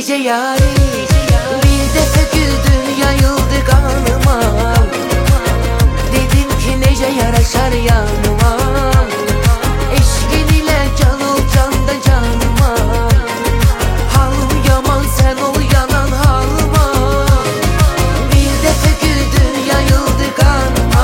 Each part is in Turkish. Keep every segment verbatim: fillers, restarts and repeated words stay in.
nece yari, bir defa güldün yayıldı kanıma. Dedim ki nece yaraşar yanıma, eşkin ile can ol canda canıma. Halım yaman sen ol yanan halıma. Bir defa güldün yayıldı kanıma.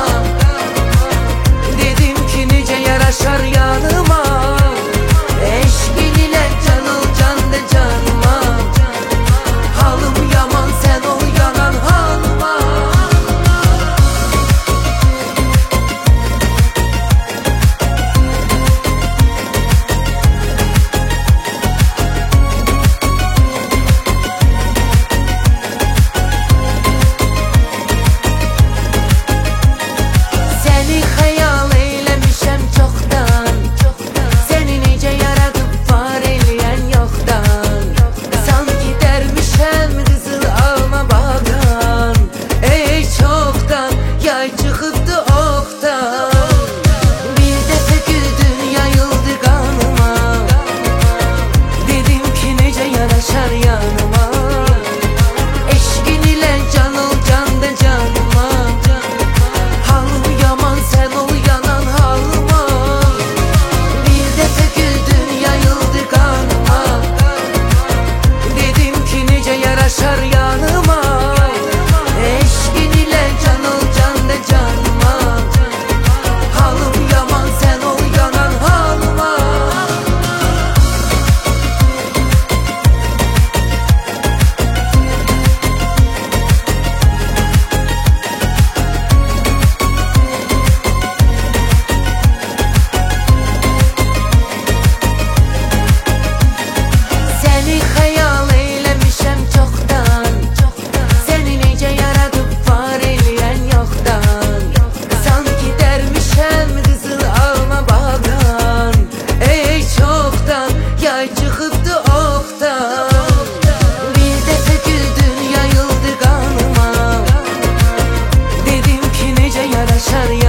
Dedim ki nece yaraşar yanıma, eşkin ile can ol canda canıma. Halım yaman sen ol yanan halıma. Seni hayal eylemişem çoktan, seni nece yaratıp var eyleyen yoktan. Sanki dermişem kızıl alma bağdan, ey çoktan yay çıkıptı oktan. Bir defa güldün yayıldı kanıma. Dedim ki nece yanaşar yanıma, eşkin ile can ol canda canıma. Halım yaman sen ol yanan halıma. Bir defa güldün yayıldı kanıma. Dedim ki nece yaraşar yanıma, eşkin ile can ol canda canıma. Halım yaman sen ol yanan halıma. Seni hayal eylemişem çoktan, seni nece yaratıp var eyleyen yoktan. Sanki dermişem kızıl alma bağdan, ey çoktan yay çıkıptı oktan. Bir defa güldün yayıldı kanıma. Dedim ki nece yaraşar